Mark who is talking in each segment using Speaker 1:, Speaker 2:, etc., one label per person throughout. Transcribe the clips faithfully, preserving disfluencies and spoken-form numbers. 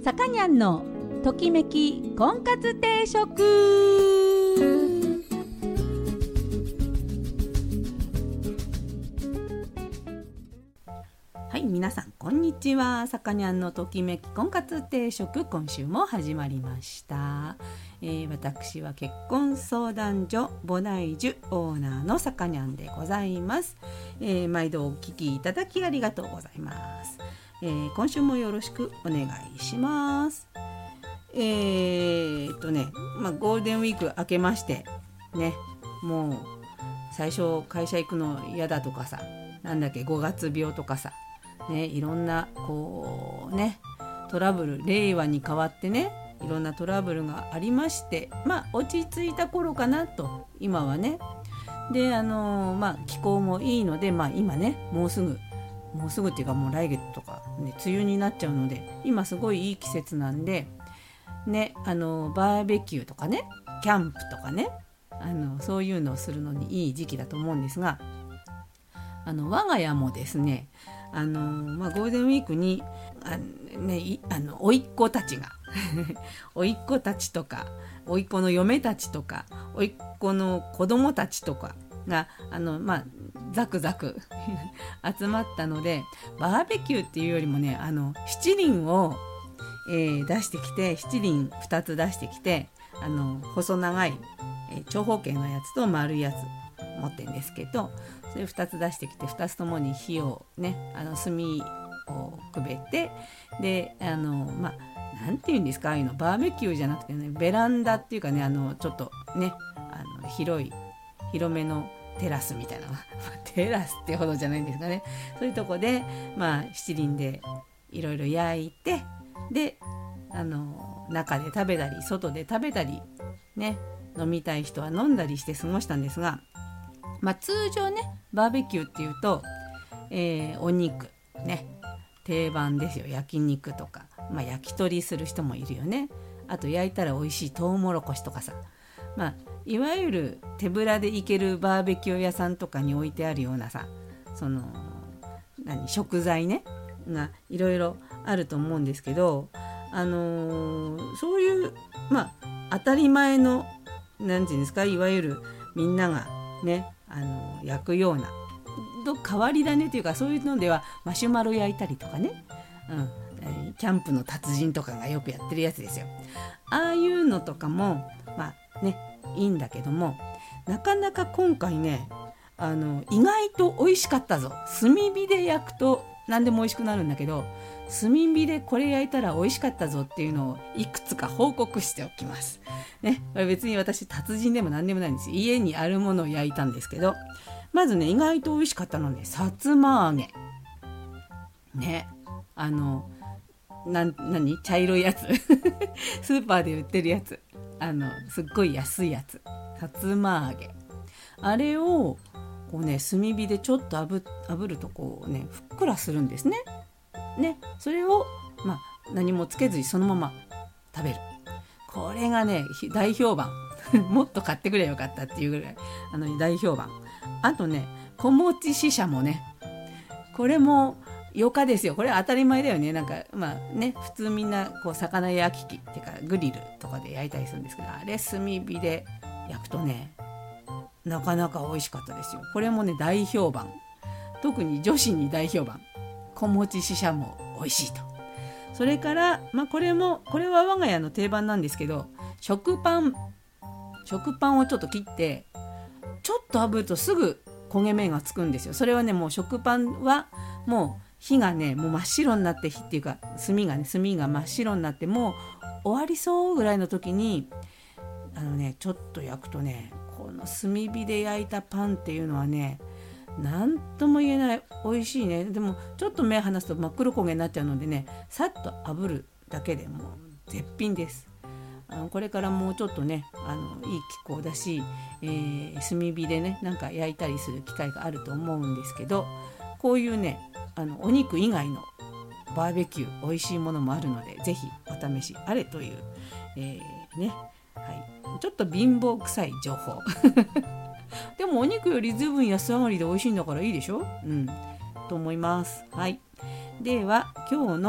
Speaker 1: さかにゃんのときめき婚活定食。はい、皆さんこんにちは。さかにゃんのときめき婚活定食、今週も始まりました。えー、私は結婚相談所ボナイジュオーナーのさかにゃんでございます。えー、毎度お聞きいただきありがとうございます。えー、今週もよろしくお願いします。えーっとね、まあ、ゴールデンウィーク明けましてね、もう最初会社行くの嫌だとかさ、なんだっけごがつ病とかさ、ね、いろんなこうねトラブル、令和に変わってね、いろんなトラブルがありまして、まあ落ち着いた頃かなと今はね。で、あのー、まあ気候もいいので、まあ今ねもうすぐもうすぐっていうかもう来月とかね梅雨になっちゃうので、今すごいいい季節なんでね、あのバーベキューとかね、キャンプとかね、あのそういうのをするのにいい時期だと思うんですが、あの我が家もですね、あの、まあ、ゴールデンウィークにあ、ね、あの甥っ子たちが甥っ子たちとか甥っ子の嫁たちとか甥っ子の子供たちとかがあの、まあ、ザクザク集まったので、バーベキューっていうよりもね、あの七輪を、えー、出してきて、七輪ふたつ出してきて、あの細長い、えー、長方形のやつと丸いやつ持ってるんですけど、それふたつ出してきて、ふたつともに火をね、あの炭をくべて、で、あのまあなんていうんですか、ああいうのバーベキューじゃなくてね、ベランダっていうかね、あのちょっとね、あの広い広めのテラスみたいなテラスってほどじゃないんですかね、そういうとこで、まあ七輪でいろいろ焼いて、で、あの中で食べたり外で食べたりね、飲みたい人は飲んだりして過ごしたんですが、まあ、通常ねバーベキューっていうと、えー、お肉ね定番ですよ。焼肉とか、まあ、焼き鳥する人もいるよね。あと焼いたら美味しいトウモロコシとかさ、まあ、いわゆる手ぶらで行けるバーベキュー屋さんとかに置いてあるようなさ、その何食材ねがいろいろあると思うんですけど、あのー、そういうまあ当たり前のなんていうんですか、いわゆるみんながねあの焼くようなと変わり種というか、そういうのではマシュマロ焼いたりとかね、うん、キャンプの達人とかがよくやってるやつですよ。ああいうのとかもまあねいいんだけども、なかなか今回ね、あの意外と美味しかったぞ、炭火で焼くと何でも美味しくなるんだけど、炭火でこれ焼いたら美味しかったぞっていうのをいくつか報告しておきますね。これ別に私達人でも何でもないんです。家にあるものを焼いたんですけど、まずね意外と美味しかったのね、さつま揚げね、あのな何茶色いやつスーパーで売ってるやつ、あのすっごい安いやつ、さつま揚げ、あれをこうね炭火でちょっと炙、炙るとこうねふっくらするんですね。ね、それをまあ何もつけずにそのまま食べる。これがね大評判もっと買ってくればよかったっていうぐらいあの大評判。あとね子持ちししゃもね、これもよかですよ。これ当たり前だよね。なんかまあね普通みんなこう魚焼き器っていうかグリルとかで焼いたりするんですけど、あれ炭火で焼くとねなかなか美味しかったですよ。これもね大評判、特に女子に大評判。子持ちししゃも美味しいと。それからまあこれもこれは我が家の定番なんですけど、食パン食パンをちょっと切ってちょっと炙るとすぐ焦げ目がつくんですよ。それはねもう食パンはもう火がねもう真っ白になって、火っていうか炭がね炭が真っ白になってもう終わりそうぐらいの時にあのねちょっと焼くとね、この炭火で焼いたパンっていうのはねなんとも言えない美味しいね。でもちょっと目離すと真っ黒焦げになっちゃうのでね、さっと炙るだけでもう絶品です。あのこれからもうちょっとねあのいい気候だし、えー、炭火でねなんか焼いたりする機会があると思うんですけど、こういうねあのお肉以外のバーベキュー美味しいものもあるので、ぜひお試しあれという、えー、ね、はい、ちょっと貧乏臭い情報でもお肉よりずいぶん安上がりで美味しいんだからいいでしょ、うん、と思います。はい、では今日の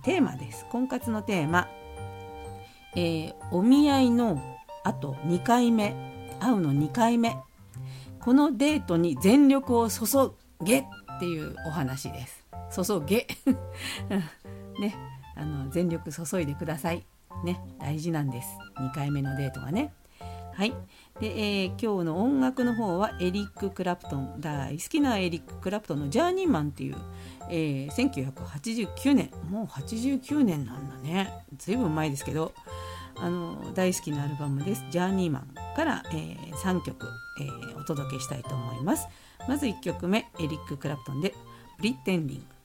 Speaker 1: テーマです。婚活のテーマ、えー、お見合いのあとにかいめ、会うのにかいめ、このデートに全力を注げっていうお話です。注げね、あの全力注いでくださいね、大事なんです。にかいめのデートはね。はい。で、えー、今日の音楽の方はエリック・クラプトン、大好きなエリック・クラプトンのジャーニーマンっていう、えー、せんきゅうひゃくはちじゅうきゅうねん、もうはちじゅうきゅうねんなんだね、ずいぶん前ですけど、あの大好きなアルバムです。ジャーニーマンから、えー、さんきょく、えー、お届けしたいと思います。まずいっきょくめ、エリック・クラプトンでプリテンディング。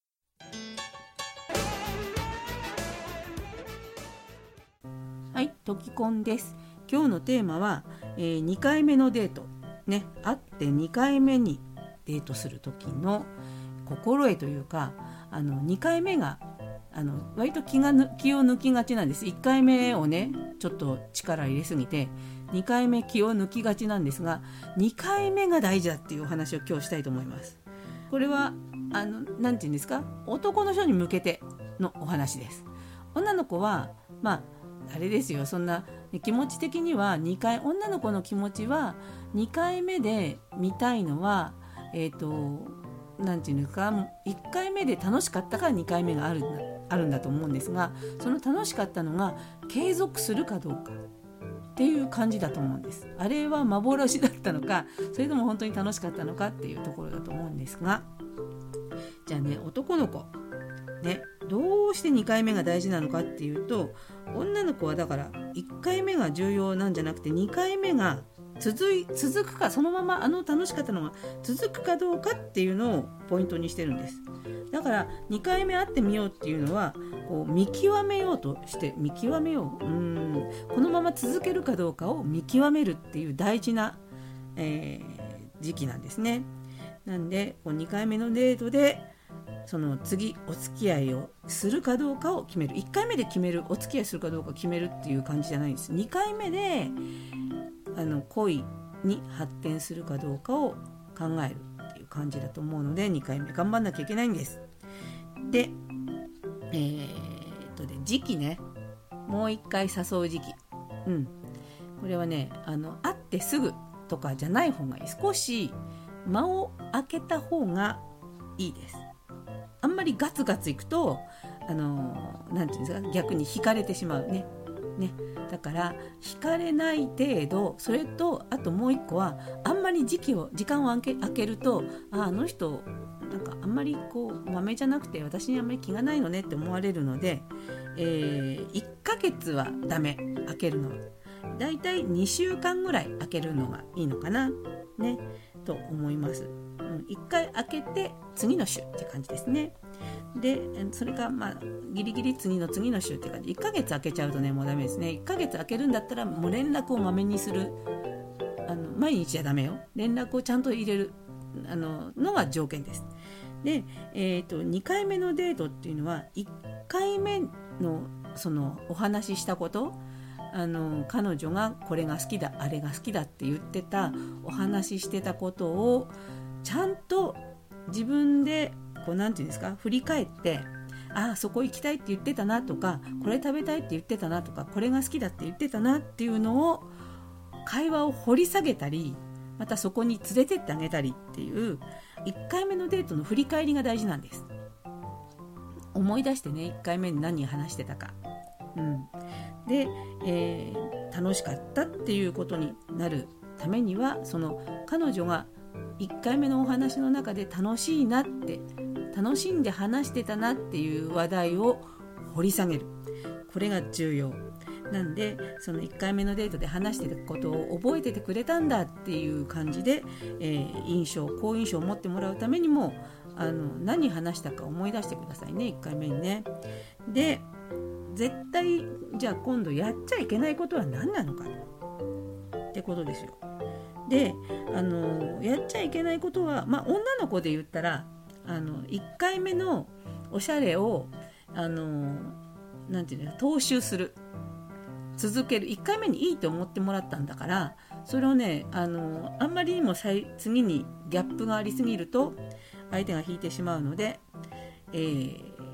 Speaker 1: はい、トキコンです。今日のテーマは、えー、にかいめのデートね、会ってにかいめにデートする時の心得というか、あのにかいめがあの割と気が気を抜きがちなんです。いっかいめをねちょっと力入れすぎてにかいめ気を抜きがちなんですが、にかいめが大事だっていうお話を今日したいと思います。これはあのなんていうんですか、男の人に向けてのお話です。女の子はまああれですよ、そんな気持ち的にはにかい、女の子の気持ちはにかいめで見たいのは、えーと、なんていうんですか、いっかいめで楽しかったからにかいめがあるんだ、あるんだと思うんですが、その楽しかったのが継続するかどうかっていう感じだと思うんです。あれは幻だったのか、それとも本当に楽しかったのかっていうところだと思うんですが、じゃあね、男の子ね、どうしてにかいめが大事なのかっていうと、女の子はだからいっかいめが重要なんじゃなくて、にかいめが続い続くか、そのままあの楽しかったのが続くかどうかっていうのをポイントにしてるんです。だからにかいめ会ってみようっていうのはこう見極めようとして見極めよう、うーんこのまま続けるかどうかを見極めるっていう大事な、えー、時期なんですね。なんでこうにかいめのデートでその次お付き合いをするかどうかを決める、いっかいめで決める、お付き合いするかどうか決めるっていう感じじゃないんです。にかいめであの恋に発展するかどうかを考えるっていう感じだと思うので、にかいめ頑張んなきゃいけないんです。で、えー、っとね時期ね、もう一回誘う時期、うん、これはね、あの会ってすぐとかじゃない方がいい。少し間を空けた方がいいです。あんまりガツガツいくと、あのなんていうんですか、逆に惹かれてしまうね。ね、だから惹かれない程度、それとあともう一個はあんまり時期を時間を空け、空けると、あ、あの人なんかあんまりこう豆じゃなくて私にあんまり気がないのねって思われるので、えー、いっかげつはダメ、空けるのはだいたいにしゅうかんぐらい空けるのがいいのかなねと思います。いっかい開けて次の週って感じですね。でそれがまあギリギリ次の次の週って感じ。いっかげつ開けちゃうとねもうダメですね。いっかげつ開けるんだったらもう連絡をまめにする、あの毎日じゃダメよ。連絡をちゃんと入れるあののが条件です。で、えーと、にかいめのデートっていうのはいっかいめのそのお話ししたこと、あの彼女がこれが好きだあれが好きだって言ってたお話ししてたことをちゃんと自分でこうなんていうんですか、振り返って、ああそこ行きたいって言ってたなとか、これ食べたいって言ってたなとか、これが好きだって言ってたなっていうのを会話を掘り下げたり、またそこに連れてってあげたりっていういっかいめのデートの振り返りが大事なんです。思い出してね、いっかいめに何話してたか、うん、で、えー、楽しかったっていうことになるためには、その彼女がいっかいめのお話の中で楽しいなって楽しんで話してたなっていう話題を掘り下げる、これが重要なんで、そのいっかいめのデートで話してたことを覚えててくれたんだっていう感じで、えー、印象好印象を持ってもらうためにも、あの何話したか思い出してくださいね、いっかいめにね。で絶対じゃあ今度やっちゃいけないことは何なのかってことですよ。であのやっちゃいけないことは、まあ、女の子で言ったらあのいっかいめのおしゃれをあのなんていうの踏襲する、続ける。いっかいめにいいと思ってもらったんだから、それをね あのあんまりにも次にギャップがありすぎると相手が引いてしまうので、えー、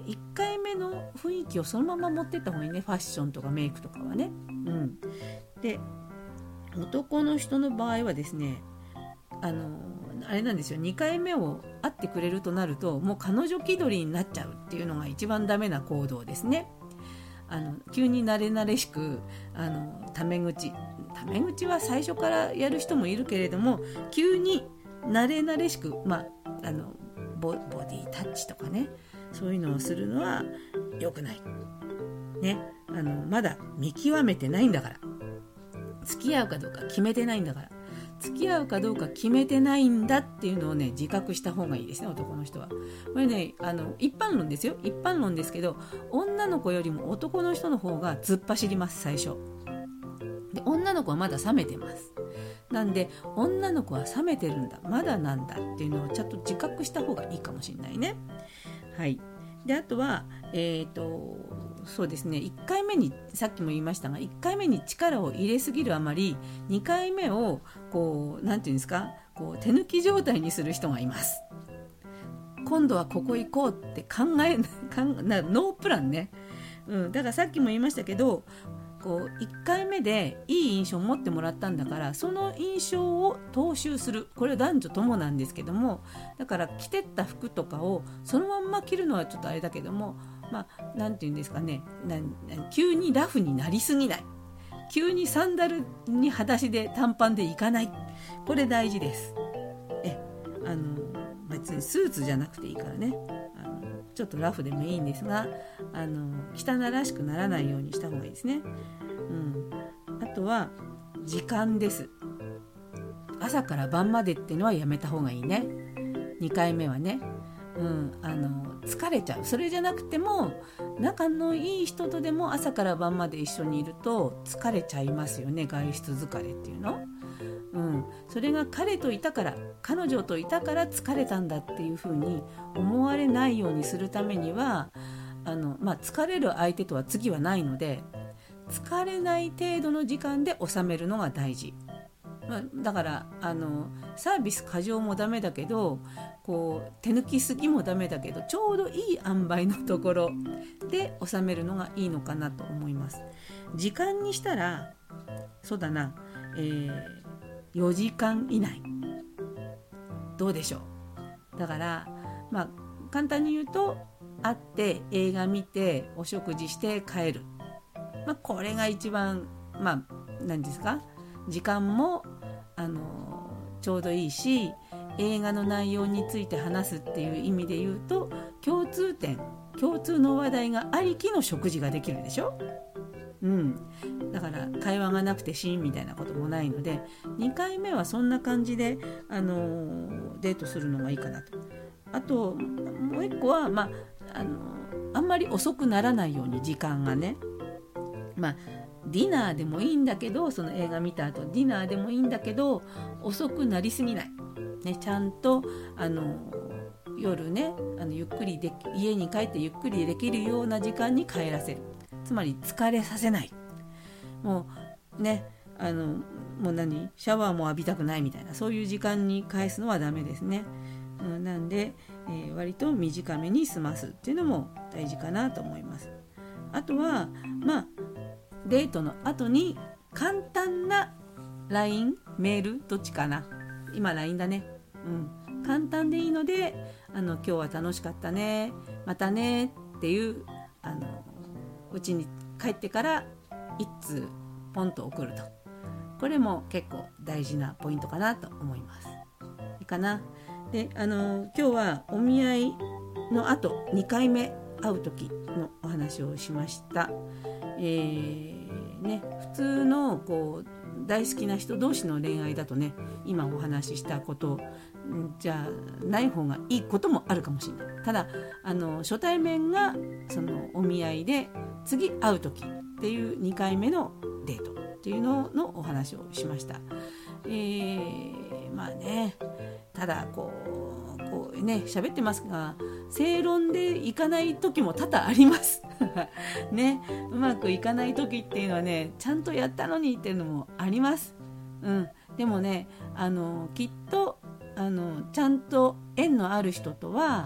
Speaker 1: いっかいめの雰囲気をそのまま持ってった方がいいね。ファッションとかメイクとかはね、うん、で男の人の場合はですね、あのあれなんですよ、にかいめを会ってくれるとなるともう彼女気取りになっちゃうっていうのが一番ダメな行動ですね。あの急に慣れ慣れしくあのタメ口タメ口は最初からやる人もいるけれども、急に慣れ慣れしく、まあ、あの ボ, ボディタッチとかね、そういうのをするのは良くない、ね、あのまだ見極めてないんだから、付き合うかどうか決めてないんだから、付き合うかどうか決めてないんだっていうのをね自覚した方がいいですね、男の人は。これね、あの一般論ですよ、一般論ですけど、女の子よりも男の人の方が突っ走ります。最初で女の子はまだ冷めてます。なんで女の子は冷めてるんだ、まだなんだっていうのをちゃんと自覚した方がいいかもしれないね。はい。であとはえっとそうですね、いっかいめにさっきも言いましたが、いっかいめに力を入れすぎるあまりにかいめをこうなんていうんですか、こう手抜き状態にする人がいます。今度はここ行こうって考えなノープランね、うん、だからさっきも言いましたけど、こういっかいめでいい印象を持ってもらったんだから、その印象を踏襲する、これは男女ともなんですけども、だから着てった服とかをそのまんま着るのはちょっとあれだけども、まあなんていうんですかね、な急にラフになりすぎない、急にサンダルに裸足で短パンで行かない、これ大事です。えあの別にスーツじゃなくていいからね、あのちょっとラフでもいいんですが、あの汚らしくならないようにした方がいいですね、うん、あとは時間です。朝から晩までっていうのはやめた方がいいね、にかいめはね、うん、あの疲れちゃう。それじゃなくても仲のいい人とでも朝から晩まで一緒にいると疲れちゃいますよね、外出疲れっていうの、うん、それが彼といたから彼女といたから疲れたんだっていう風に思われないようにするためには、あの、まあ、疲れる相手とは次はないので、疲れない程度の時間で収めるのが大事、まあ、だからあのサービス過剰もダメだけど、こう手抜きすぎもダメだけど、ちょうどいい塩梅のところで収めるのがいいのかなと思います。時間にしたらそうだな、えーよじかん以内どうでしょう。だからまあ簡単に言うと、会って映画見てお食事して帰る、まあ、これが一番まあ何ですか、時間もあのちょうどいいし、映画の内容について話すっていう意味で言うと共通点共通の話題がありきの食事ができるでしょ、うん、だから会話がなくてシーンみたいなこともないので、にかいめはそんな感じで、あのー、デートするのがいいかなと。あともう一個は、まああのー、あんまり遅くならないように時間がね、まあディナーでもいいんだけど、その映画見た後ディナーでもいいんだけど遅くなりすぎない、ね、ちゃんとあの夜ね、あのゆっくりで家に帰ってゆっくりできるような時間に帰らせる、つまり疲れさせない、もうね、あのもう何シャワーも浴びたくないみたいな、そういう時間に返すのはダメですね、うん、なんで、えー、割と短めに済ますっていうのも大事かなと思います。あとはまあデートの後に簡単な ライン メールどっちかな、今 ライン だね、うん、簡単でいいので、あの今日は楽しかったね、またねっていうあのうちに帰ってから一通ポンと送ると、これも結構大事なポイントかなと思います。いいかな。で、あの今日はお見合いの後にかいめ会う時のお話をしました。えーね、普通のこう大好きな人同士の恋愛だとね、今お話ししたことじゃない方がいいこともあるかもしれない。ただあの初対面がそのお見合いで次会う時っていうにかいめのデートっていうののお話をしました。えー、まあね、ただこうこうね喋ってますが、正論でいかない時も多々ありますね、うまくいかない時っていうのはね、ちゃんとやったのにっていうのもあります、うん、でもね、あのきっとあのちゃんと縁のある人とは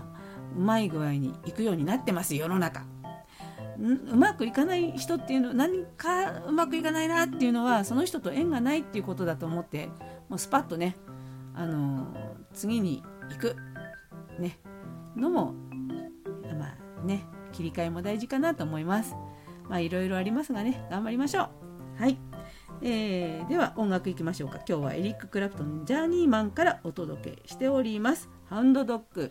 Speaker 1: うまい具合にいくようになってます。世の中うまくいかない人っていうの、何かうまくいかないなっていうのはその人と縁がないっていうことだと思って、もうスパッとね、あの次に行くねのもまあね、切り替えも大事かなと思います。まあいろいろありますがね、頑張りましょう。はい、えー、では音楽いきましょうか。今日はエリック・クラプトンジャーニーマンからお届けしております。ハンドドッグ。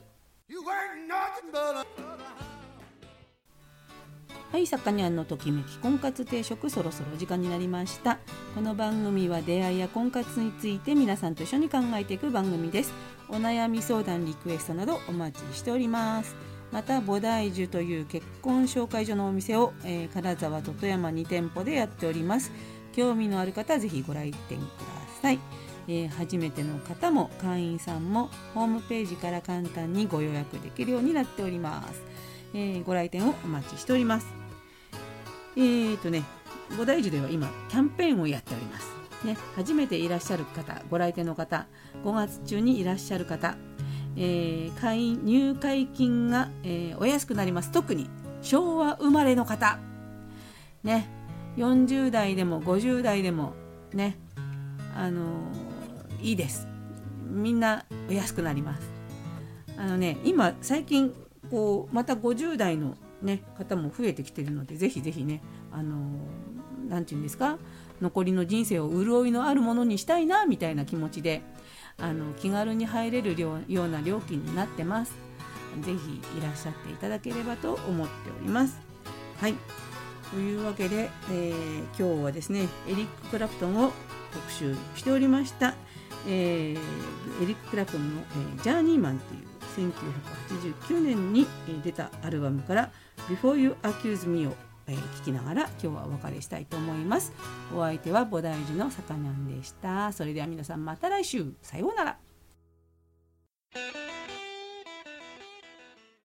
Speaker 1: はい、さかにゃんのときめき婚活定食、そろそろお時間になりました。この番組は出会いや婚活について皆さんと一緒に考えていく番組です。お悩み相談、リクエストなどお待ちしております。また菩提樹という結婚紹介所のお店を、えー、金沢と富山に店舗でやっております。興味のある方はぜひご来店ください。えー、初めての方も会員さんもホームページから簡単にご予約できるようになっております。えー、ご来店をお待ちしております。えーとね、菩提樹では今キャンペーンをやっております、ね、初めていらっしゃる方、ご来店の方、ごがつ中にいらっしゃる方、えー、会員入会金が、えー、お安くなります。特に昭和生まれの方、ね、よんじゅう代でもごじゅう代でもね、あのー、いいです。みんなお安くなります。あのね、今最近こうまたごじゅう代のね、方も増えてきているので、ぜひぜひね、あのー、なんていうんですか、残りの人生を潤いのあるものにしたいなみたいな気持ちで、あの気軽に入れるような料金になってます。ぜひいらっしゃっていただければと思っております。はい、というわけで、えー、今日はですね、エリック・クラプトンを特集しておりました。えー、エリック・クラプトンの、えー、ジャーニーマンというせんきゅうひゃくはちじゅうきゅうねんに出たアルバムから Before You Accuse Me を聴きながら今日はお別れしたいと思います。お相手は菩提樹のさかにゃんでした。それでは皆さんまた来週、さようなら。